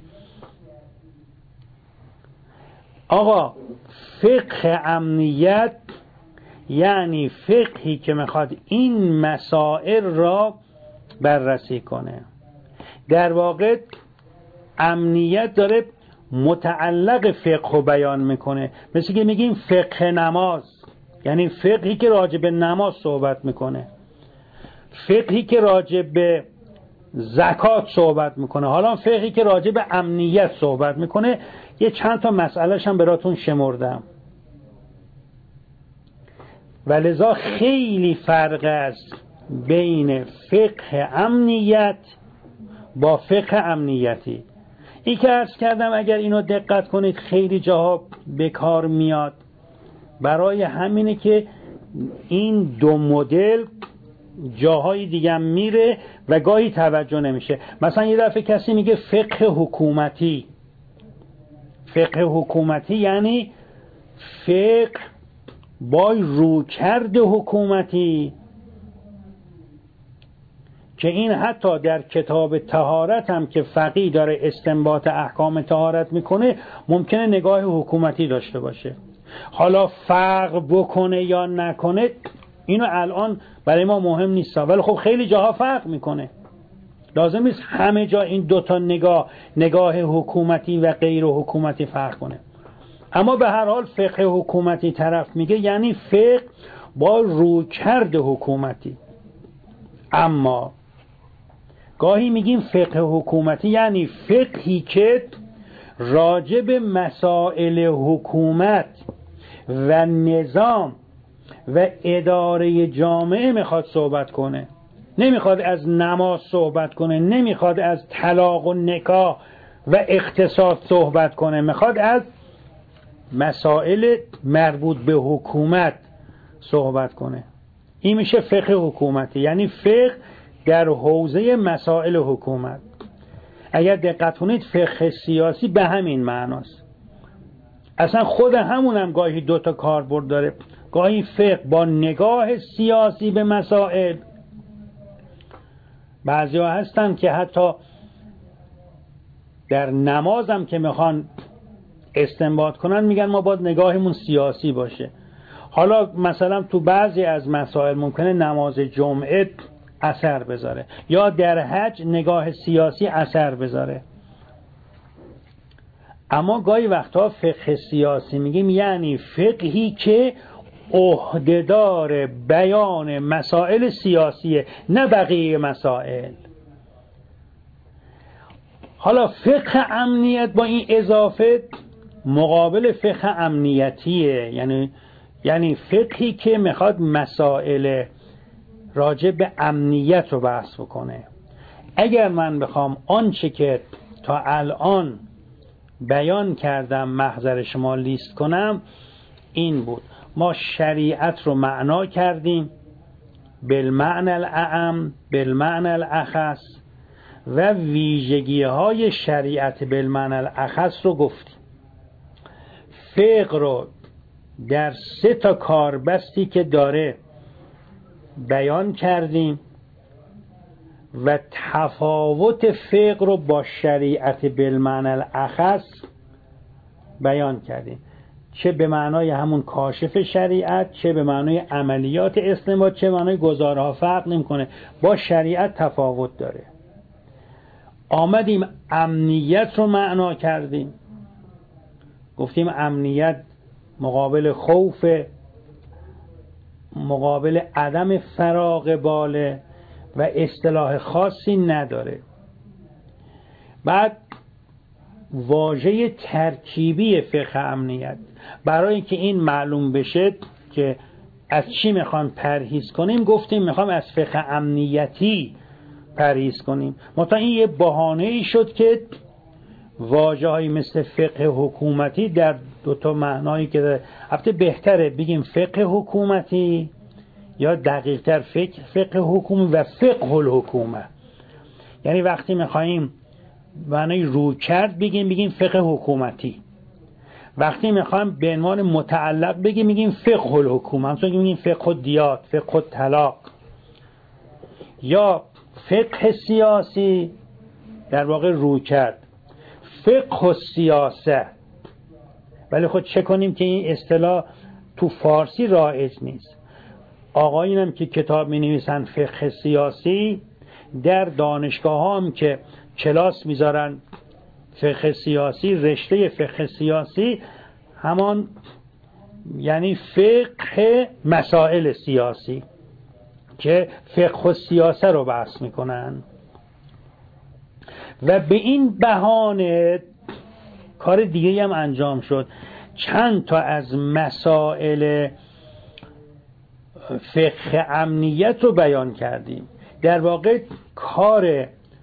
آقا فقه امنیت یعنی فقهی که میخواد این مسائل را بررسی کنه. در واقع امنیت داره متعلق فقه رو بیان میکنه. مثل که میگیم فقه نماز، یعنی فقهی که راجع به نماز صحبت میکنه، فقهی که راجع به زکات صحبت میکنه. حالا فقهی که راجع به امنیت صحبت میکنه. یه چند تا مسئلهش هم براتون شمردم. ولذا خیلی فرق است بین فقه امنیت با فقه امنیتی. این که عرض کردم اگر اینو دقت کنید خیلی جاها به کار میاد. برای همینه که این دو مدل جاهای دیگه میره و گاهی توجه نمیشه. مثلا یه دفعه کسی میگه فقه حکومتی. فقه حکومتی یعنی فقه با رویکرد حکومتی، که این حتی در کتاب طهارت هم که فقیه داره استنباط احکام طهارت میکنه ممکنه نگاه حکومتی داشته باشه. حالا فرق بکنه یا نکنه اینو الان برای ما مهم نیست، ولی خب خیلی جاها فرق میکنه. لازم نیست همه جا این دوتا نگاه حکومتی و غیر حکومتی فرق کنه. اما به هر حال فقه حکومتی طرف میگه یعنی فقه با رویکرد حکومتی. اما گاهی میگیم فقه حکومتی یعنی فقهی که راجع به مسائل حکومت و نظام و اداره جامعه میخواد صحبت کنه. نمیخواد از نماز صحبت کنه، نمیخواد از طلاق و نکاح و اقتصاد صحبت کنه، میخواد از مسائل مربوط به حکومت صحبت کنه. این میشه فقه حکومتی، یعنی فقه در حوزه مسائل حکومت. اگر دقت کنید فقه سیاسی به همین معناست. اصلا خود همونم گاهی دوتا کاربرد داره. گاهی فقه با نگاه سیاسی به مسائل. بعضی ها هستن که حتی در نمازم که میخوان استنباط کنن میگن ما باید نگاهمون سیاسی باشه. حالا مثلا تو بعضی از مسائل ممکنه نماز جمعه اثر بذاره یا در حج نگاه سیاسی اثر بذاره. اما گاهی وقتا فقه سیاسی میگیم یعنی فقهی که عهدهدار بیان مسائل سیاسیه، نه بقیه مسائل. حالا فقه امنیت با این اضافه مقابل فقه امنیتیه، یعنی فقهی که میخواد مسائل راجع به امنیت رو بحث بکنه. اگر من بخوام آنچه که تا الان بیان کردم محضر شما لیست کنم، این بود: ما شریعت رو معنا کردیم بالمعنی الاعم بالمعنی الاخص و ویژگی های شریعت بالمعنی الاخص رو گفتیم. فقه رو در 3 تا کاربستی که داره بیان کردیم و تفاوت فقه رو با شریعت بالمعنی الاخص بیان کردیم، چه به معنای همون کاشف شریعت، چه به معنای عملیات استنباط، چه به معنای گزارها. فرق نمیکنه، با شریعت تفاوت داره. آمدیم امنیت رو معنا کردیم، گفتیم امنیت مقابل خوف، مقابل عدم فراغ باله و اصطلاح خاصی نداره. بعد واژه ترکیبی فقه امنیت، برای اینکه این معلوم بشه که از چی میخوایم پرهیز کنیم؟ گفتیم میخوایم از فقه امنیتی پرهیز کنیم. مثلا این یه بهانه‌ای شد که واژه‌هایی مثل فقه حکومتی در دو تا معنایی که البته بهتره بگیم فقه حکومتی یا دقیق‌تر فقه حکومی و فقه الحکومه. یعنی وقتی میخوایم معنی رویکرد بگیم فقه حکومتی، وقتی میخوایم به عنوان متعلق بگیم فقه الحکومه، مثلا میگیم فقه الدیات، فقه الطلاق. یا فقه سیاسی در واقع رویکرد، فقه السیاسه. ولی خود چه کنیم که این اصطلاح تو فارسی رایج نیست. آقایون هم که کتاب می نویسن فقه سیاسی، در دانشگاه هم که کلاس میذارن فقه سیاسی، رشته فقه سیاسی همان یعنی فقه مسائل سیاسی که فقه السیاسه رو بحث میکنن. و به این بهانه کار دیگه هم انجام شد. چند تا از مسائل فقه امنیت رو بیان کردیم. در واقع کار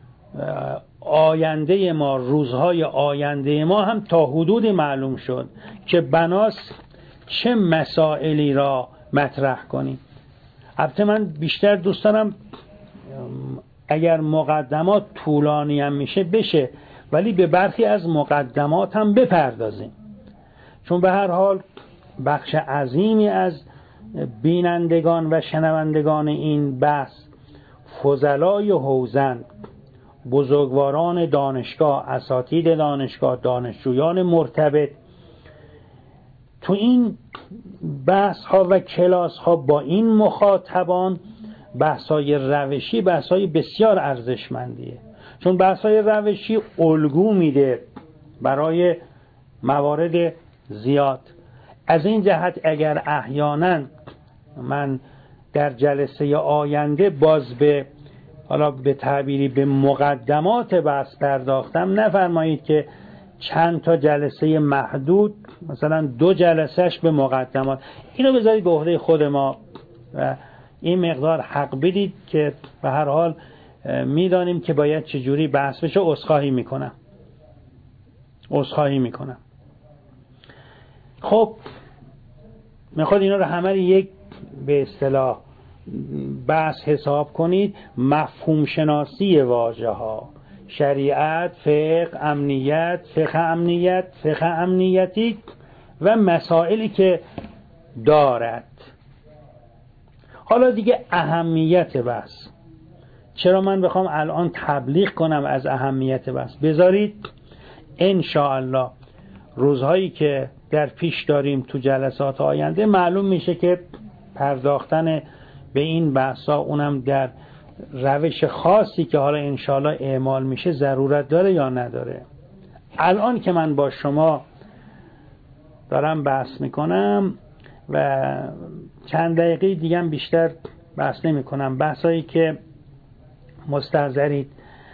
آینده ما، روزهای آینده ما هم تا حدود معلوم شد که بناست چه مسائلی را مطرح کنیم. البته من بیشتر دوست دارم اگر مقدمات طولانی هم میشه بشه، ولی به برخی از مقدمات هم بپردازیم، چون به هر حال بخش عظیمی از بینندگان و شنوندگان این بحث فضلای حوزن، بزرگواران دانشگاه، اساتید دانشگاه، دانشجویان مرتبط تو این بحث ها و کلاس ها با این مخاطبان بحث های روشی بحث های بسیار ارزشمندیه، چون بحث های روشی الگو میده برای موارد زیاد. از این جهت اگر احیانا من در جلسه آینده باز به حالا به تعبیری به مقدمات بحث پرداختم، نفرمایید که چند تا جلسه محدود، مثلا 2 جلسهش به مقدمات، اینو بذارید به عهده خود ما و این مقدار حق بدید که به هر حال میدانیم که باید چجوری بحث بشه. عذرخواهی میکنم. خب میخواد اینا رو همه یک به اصطلاح بحث حساب کنید. مفهوم شناسی واژه ها، شریعت، فقه، امنیت، فقه امنیتی و مسائلی که دارد. حالا دیگه اهمیت بحث. چرا من بخوام الان تبلیغ کنم از اهمیت بحث؟ بذارید انشاءالله روزهایی که در پیش داریم تو جلسات آینده معلوم میشه که پرداختن به این بحثا اونم در روش خاصی که حالا انشاءالله اعمال میشه ضرورت داره یا نداره. الان که من با شما دارم بحث میکنم و چند دقیقه دیگه هم بیشتر بحث نمی کنم، بحثایی که مستحضرید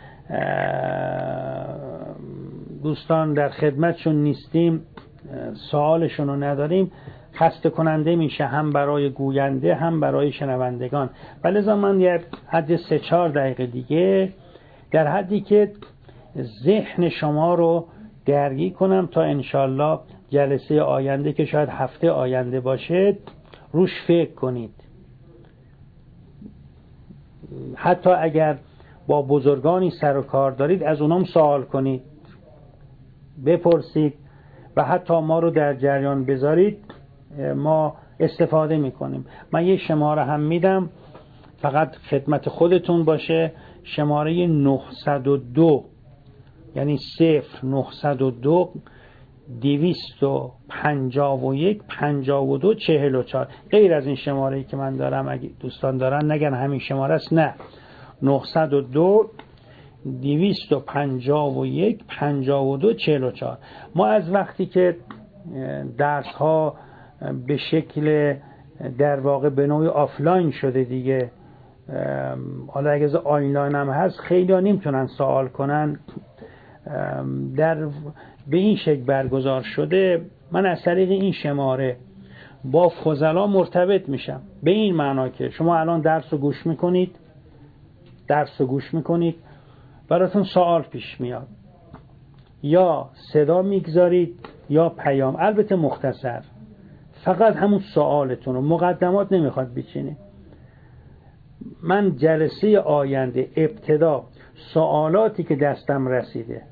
دوستان در خدمتشون نیستیم، سوالشون رو نداریم، خسته کننده میشه هم برای گوینده هم برای شنوندگان. ولذا من یه حد 3-4 دقیقه دیگه در حدی که ذهن شما رو درگیر کنم تا انشالله جلسه آینده که شاید هفته آینده باشه روش فکر کنید. حتی اگر با بزرگانی سر و کار دارید از اونام سوال کنید، بپرسید و حتی ما رو در جریان بذارید، ما استفاده میکنیم. من یه شماره هم میدم فقط خدمت خودتون باشه، شماره 902 یعنی 0902 251 52 44. غیر از این شماره‌ای که من دارم اگه دوستان دارن نگن همین شماره است، نه، 902 251 52 44. ما از وقتی که درس ها به شکل در واقع به نوعی آفلاین شده دیگه، حالا اگه آنلاین هم هست خیلی ها نمیتونن سوال کنن، در به این شکل برگزار شده. من از طریق این شماره با فضلا مرتبط میشم، به این معنا که شما الان درس رو گوش میکنید، براتون سوال پیش میاد، یا صدا میگذارید یا پیام، البته مختصر، فقط همون سوالتون رو، مقدمات نمیخواد بچینید. من جلسه آینده ابتدا سوالاتی که دستم رسیده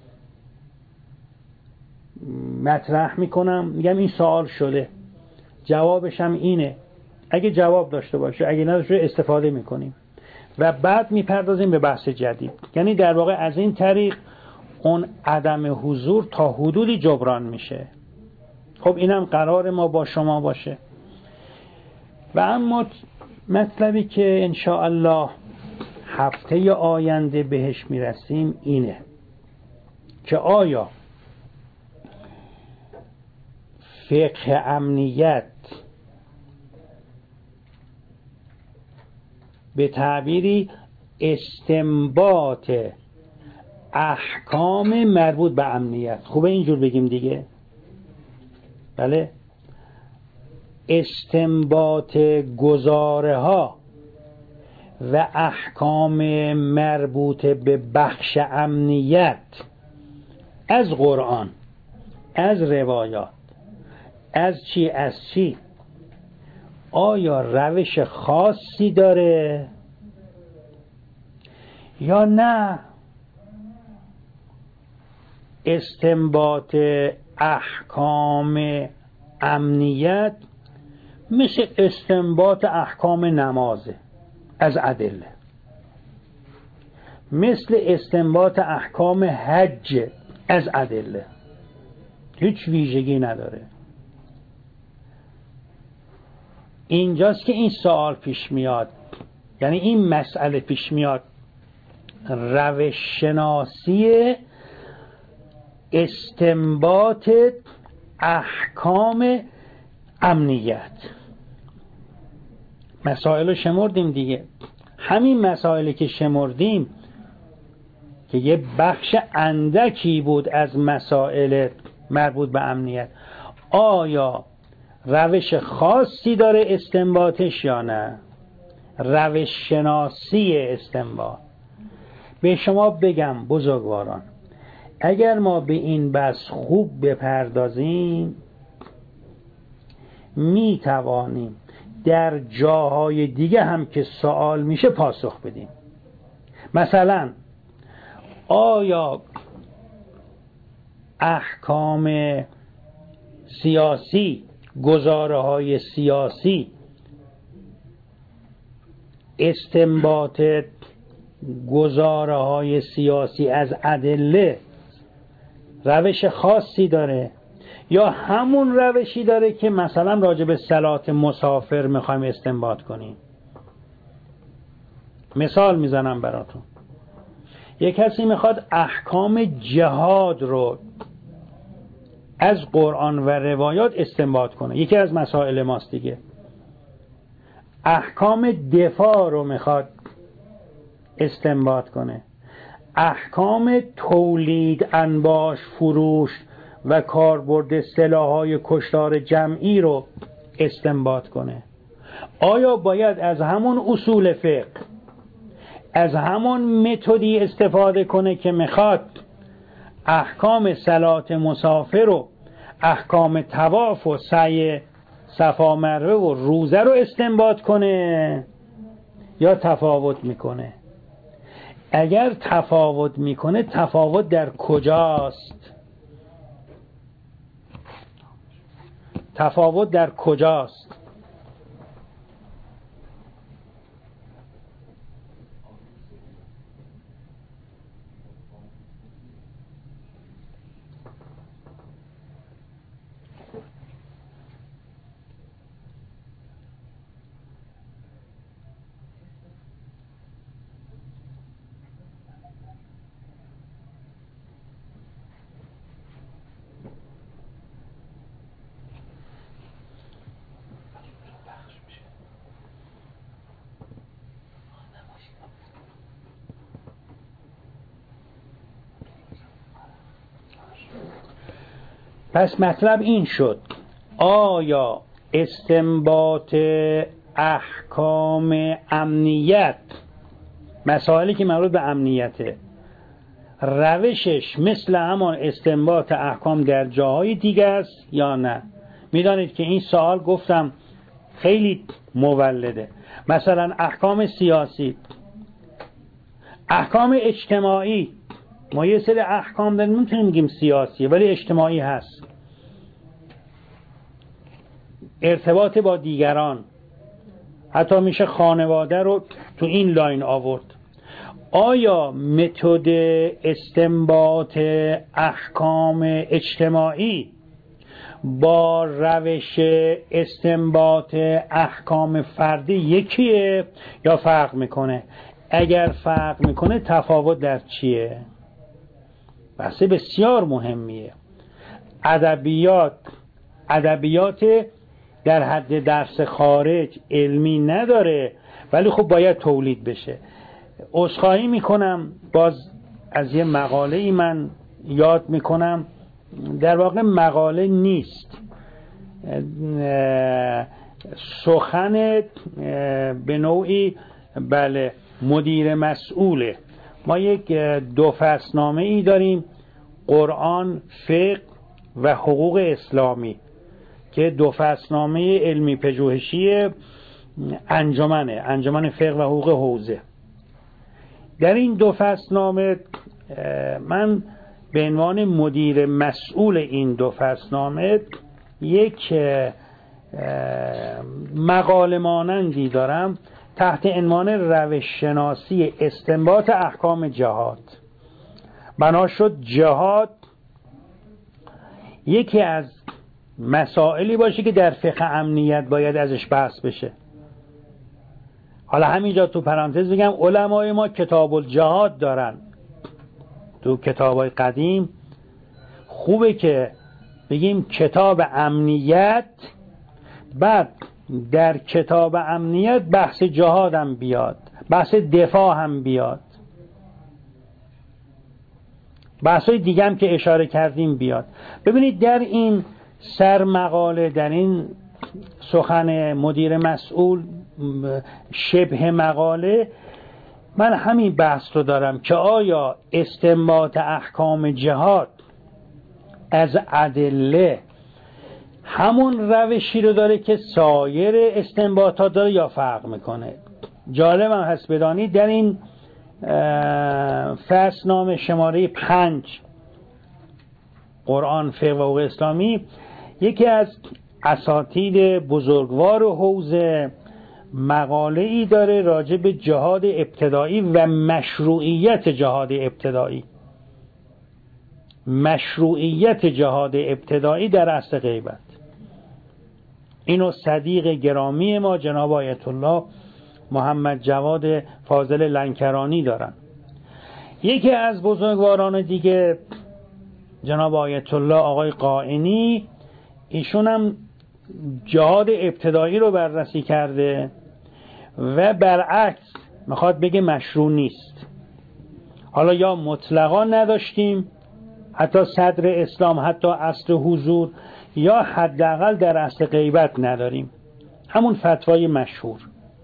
مطرح میکنم، میگم این سوال شده، جوابش هم اینه، اگه جواب داشته باشه، اگه نداشته استفاده میکنیم و بعد میپردازیم به بحث جدید. یعنی در واقع از این طریق اون عدم حضور تا حدودی جبران میشه. خب اینم قرار ما با شما باشه. و اما مطلبی که انشاءالله هفته آینده بهش میرسیم اینه که آیا فقه امنیت به تعبیری استنباط احکام مربوط به امنیت، خوبه اینجور بگیم دیگه، بله، استنباط گزاره ها و احکام مربوط به بخش امنیت از قرآن، از روایات، از چی آیا روش خاصی داره یا نه استنباط احکام امنیت مثل استنباط احکام نمازه از ادله، مثل استنباط احکام حج از ادله، هیچ ویژگی نداره. اینجاست که این سوال پیش میاد، یعنی این مسئله پیش میاد، روش شناسی استنباط احکام امنیت. مسائل رو شمردیم دیگه، همین مسائلی که شمردیم که یه بخش اندکی بود از مسائل مربوط به امنیت، آیا روش خاصی داره استنباطش یا نه؟ روش شناسی استنباط. به شما بگم بزرگواران، اگر ما به این بحث خوب بپردازیم می توانیم در جاهای دیگه هم که سوال میشه پاسخ بدیم. مثلا آیا احکام سیاسی، گزاره های سیاسی، استنباط گزاره های سیاسی از ادله روش خاصی داره یا همون روشی داره که مثلا راجع به صلات مسافر میخوایم استنباط کنیم؟ مثال میزنم براتون. یک کسی میخواد احکام جهاد رو از قرآن و روایات استنباط کنه، یکی از مسائل ماست دیگه. احکام دفاع رو میخواد استنباط کنه، احکام تولید، انباش، فروش و کاربرد سلاح‌های کشتار جمعی رو استنباط کنه. آیا باید از همون اصول فقه، از همون متدی استفاده کنه که میخواد احکام صلات مسافر و احکام طواف و سعی صفا مروه و روزه رو استنباط کنه یا تفاوت میکنه؟ اگر تفاوت میکنه، تفاوت در کجاست؟ تفاوت در کجاست؟ پس مطلب این شد، آیا استنباط احکام امنیت، مسائلی که مربوط به امنیته، روشش مثل همان استنباط احکام در جاهای دیگه است یا نه؟ میدانید که این سوال گفتم خیلی مولده. مثلا احکام سیاسی، احکام اجتماعی، ما یه سری احکام داریم نمیتونیم بگیم سیاسیه ولی اجتماعی هست، ارتباط با دیگران، حتی میشه خانواده رو تو این لاین آورد. آیا متد استنباط احکام اجتماعی با روش استنباط احکام فردی یکیه یا فرق میکنه؟ اگر فرق میکنه تفاوت در چیه؟ بحث بسیار مهمیه. ادبیات در حد درس خارج علمی نداره ولی خب باید تولید بشه. عذرخواهی میکنم باز از یه مقاله ای من یاد میکنم، در واقع مقاله نیست، سخن به نوعی بله مدیر مسئوله. ما یک 2 فصلنامه ای داریم، قرآن، فقه و حقوق اسلامی، که 2 فصلنامه علمی پژوهشی انجمن فقه و حقوق حوزه. در این 2 فصلنامه من به عنوان مدیر مسئول این 2 فصلنامه یک مقاله مانندی دارم تحت عنوان روش شناسی استنباط احکام جهاد. بنا شد جهاد یکی از مسائلی باشه که در فقه امنیت باید ازش بحث بشه. حالا همینجا تو پرانتز بگم علمای ما کتاب الجهاد دارن تو کتابای قدیم. خوبه که بگیم کتاب امنیت، بعد در کتاب امنیت بحث جهاد هم بیاد، بحث دفاع هم بیاد، بحثای دیگه هم که اشاره کردیم بیاد. ببینید در این سرمقاله، در این سخن مدیر مسئول شبه مقاله، من همین بحث رو دارم که آیا استنباط احکام جهاد از ادله همون روشی رو داره که سایر استنباطات داره یا فرق میکنه؟ جالب هم هست بدانید در این فصلنامه شماره 5 قرآن، فقه و حقوق اسلامی، یکی از اساتید بزرگوار و حوزه مقاله ای داره راجع به جهاد ابتدایی و مشروعیت جهاد ابتدایی. مشروعیت جهاد ابتدایی در عصر غیبت. اینو صدیق گرامی ما جناب آیت الله محمد جواد فاضل لنکرانی دارن. یکی از بزرگواران دیگه جناب آیت الله آقای قائنی، ایشون هم جهاد ابتدایی رو بررسی کرده و برعکس میخواد بگه مشروع نیست. حالا یا مطلقا نداشتیم حتی صدر اسلام، حتی اصل حضور، یا حداقل در اصل غیبت نداریم، همون فتوای مشهور.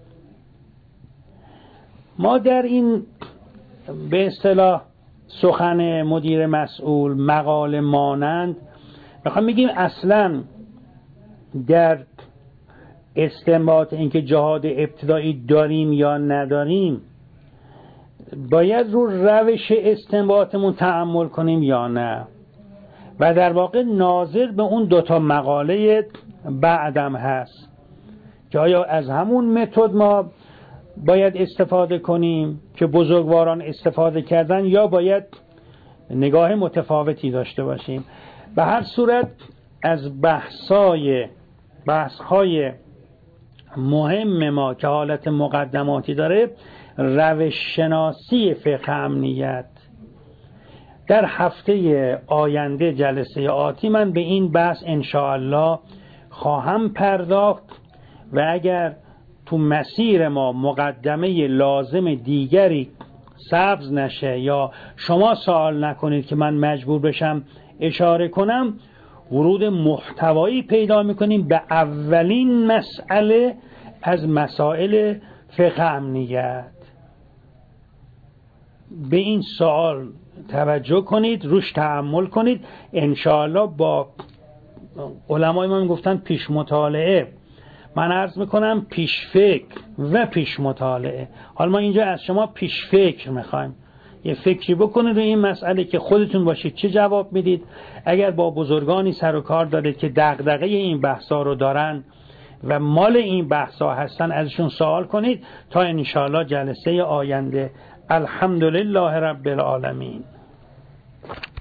ما در این به اصطلاح سخن مدیر مسئول مقاله مانند میخوام بگیم اصلا در استنباط اینکه جهاد ابتدایی داریم یا نداریم باید رو روش استنباطمون تأمل کنیم یا نه، و در واقع ناظر به اون 2 مقاله بعدم هست که آیا از همون متد ما باید استفاده کنیم که بزرگواران استفاده کردن یا باید نگاه متفاوتی داشته باشیم. به هر صورت از بحث‌های مهم ما که حالت مقدماتی داره، روش شناسی فقه امنیت، در هفته آینده جلسه آتی من به این بحث انشاءالله خواهم پرداخت و اگر تو مسیر ما مقدمه لازم دیگری سبز نشه یا شما سوال نکنید که من مجبور بشم اشاره کنم، ورود محتوایی پیدا میکنیم به اولین مسئله از مسائل فقه امنیت. به این سوال توجه کنید، روش تأمل کنید. انشاءالله با علمای ما میگفتن پیش مطالعه، من عرض میکنم پیش فکر و پیش مطالعه. حالا ما اینجا از شما پیش فکر میخوایم، یه فکری بکنید روی این مسئله که خودتون باشید چه جواب میدید. اگر با بزرگانی سر و کار دارید که دغدغه این بحثا رو دارن و مال این بحثا هستن، ازشون سوال کنید تا انشاءالله جلسه آینده. الحمدلله رب العالمین.